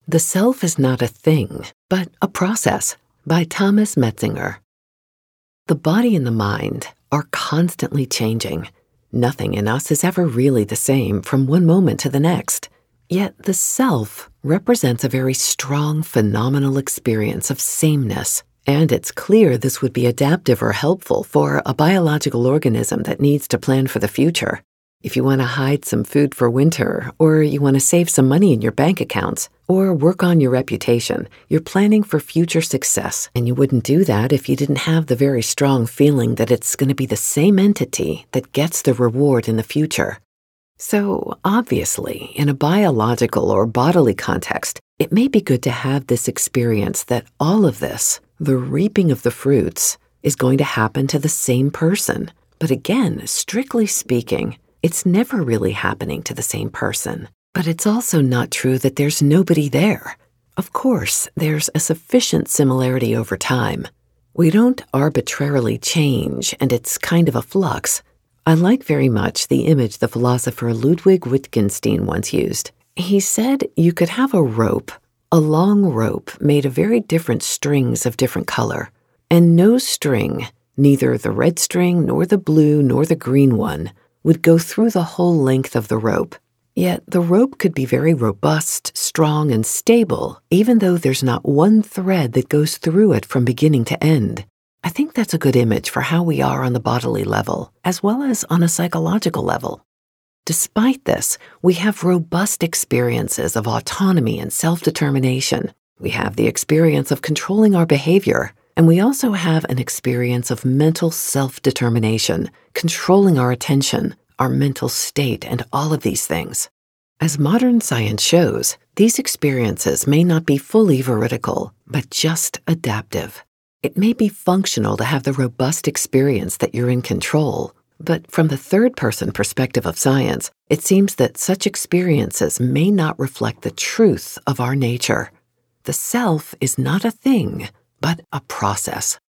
The Self is Not a Thing, but a Process by Thomas Metzinger. The body and the mind are constantly changing. Nothing in us is ever really the same from one moment to the next. Yet the self represents a very strong, phenomenal experience of sameness. And it's clear this would be adaptive or helpful for a biological organism that needs to plan for the future. If you want to hide some food for winter, or you want to save some money in your bank accounts, or work on your reputation, you're planning for future success, and you wouldn't do that if you didn't have the very strong feeling that it's going to be the same entity that gets the reward in the future. So, obviously, in a biological or bodily context, it may be good to have this experience that all of this, the reaping of the fruits, is going to happen to the same person. But again, strictly speaking, it's never really happening to the same person. But it's also not true that there's nobody there. Of course, there's a sufficient similarity over time. We don't arbitrarily change, and it's kind of a flux. I like very much the image the philosopher Ludwig Wittgenstein once used. He said you could have a rope, a long rope made of very different strings of different color, and no string, neither the red string nor the blue nor the green one, would go through the whole length of the rope. Yet the rope could be very robust, strong, and stable, even though there's not one thread that goes through it from beginning to end. I think that's a good image for how we are on the bodily level, as well as on a psychological level. Despite this, we have robust experiences of autonomy and self-determination. We have the experience of controlling our behavior, and we also have an experience of mental self-determination, controlling our attention, our mental state, and all of these things. As modern science shows, these experiences may not be fully veridical, but just adaptive. It may be functional to have the robust experience that you're in control, but from the third-person perspective of science, it seems that such experiences may not reflect the truth of our nature. The self is not a thing, but a process.